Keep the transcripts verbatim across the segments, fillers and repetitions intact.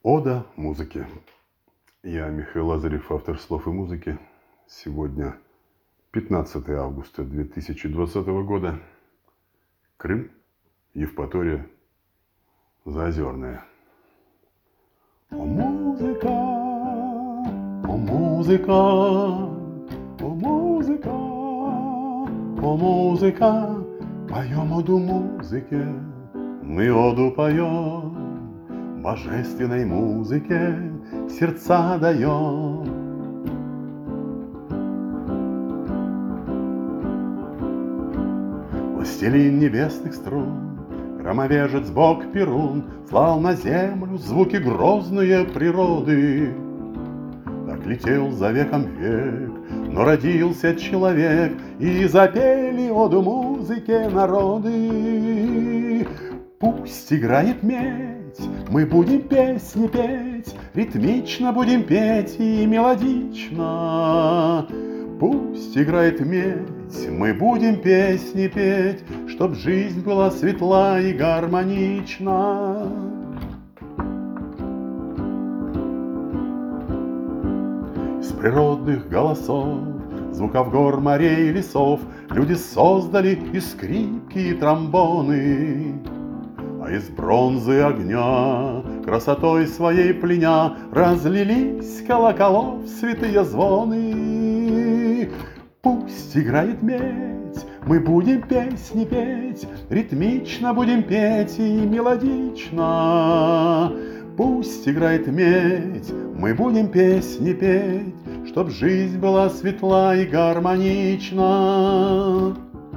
Ода музыке. Я Михаил Лазарев, автор слов и музыки. Сегодня пятнадцатое августа две тысячи двадцатого года. Крым, Евпатория, Заозерная. О, музыка, о, музыка, о, музыка, о, музыка, поем оду музыке, мы оду поем. Божественной музыке сердца даем. Властелин небесных струн, громовержец Бог Перун, слал на землю звуки грозные природы. Так летел за веком век, но родился человек, и запели оду музыке народы. Пусть играет медь, мы будем песни петь, ритмично будем петь и мелодично. Пусть играет медь, мы будем песни петь, чтоб жизнь была светла и гармонична. Из природных голосов, звуков гор, морей и лесов люди создали и скрипки, и тромбоны. А из бронзы огня, красотой своей пленя, разлились колоколов святые звоны. Пусть играет медь, мы будем песни петь, ритмично будем петь и мелодично. Пусть играет медь, мы будем песни петь, чтоб жизнь была светла и гармонична.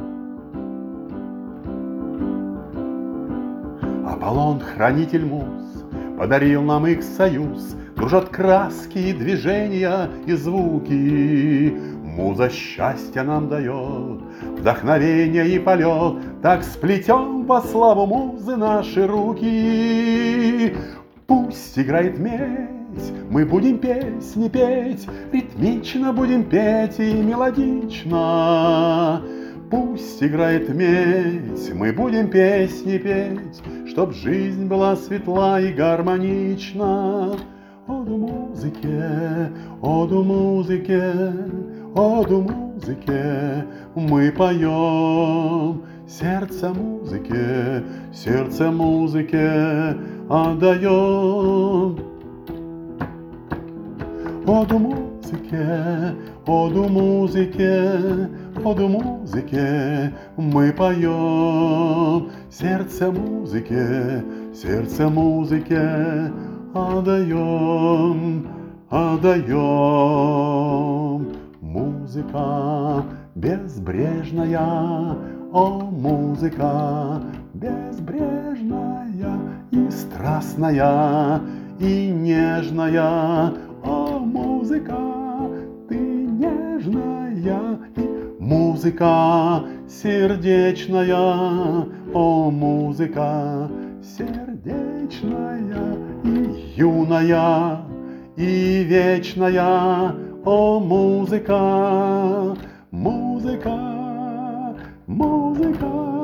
Аполлон, хранитель муз, подарил нам их союз, дружат краски и движения и звуки. Муза счастья нам дает, вдохновение и полет, так сплетем во славу музы наши руки. Пусть играет медь, мы будем песни петь, ритмично будем петь и мелодично. Пусть играет медь, мы будем песни петь, чтоб жизнь была светла и гармонична. Оду музыке, оду музыке, оду музыке мы поем. Сердце музыке, сердце музыке отдаем. Оду музыке, оду музыке, оду музыке мы поем. Сердце музыке, сердце музыке отдаем, отдаем. Музыка безбрежная, о, музыка безбрежная и страстная, и нежная. О, музыка, ты нежная, и музыка сердечная. О, музыка сердечная, и юная, и вечная. О, музыка, музыка, музыка.